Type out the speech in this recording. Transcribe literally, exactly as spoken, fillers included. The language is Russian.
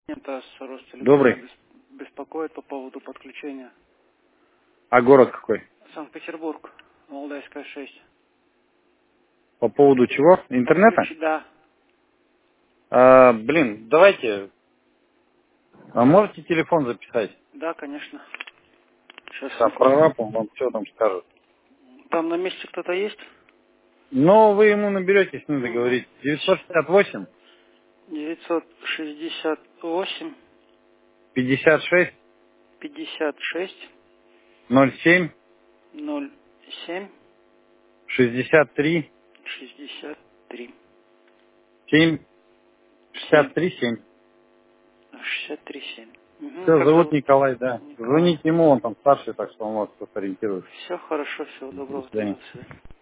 Это с Ростелекома Добрый. бес- беспокоит по поводу подключения. А город какой? Санкт-Петербург, Валдайская шесть. По поводу чего? Интернета? Подключи, да. А, блин, давайте. А можете телефон записать? Да, конечно. Сейчас, А секунду. прораб, он вам что там скажет. Там на месте кто-то есть? Но вы ему наберете, с ним Угу. договоритесь. девятьсот шестьдесят восемь девятьсот шестьдесят восемь пятьдесят шесть пятьдесят шесть ноль семь ноль семь шестьдесят три шестьдесят три семь семь шестьдесят три семь. шестьдесят три семь. Угу. Все, Как зовут зовут? Николай, да. Николай. Звоните ему, он там старший, так что он вас сориентирует. Все хорошо, всего До доброго. свидания. До свидания.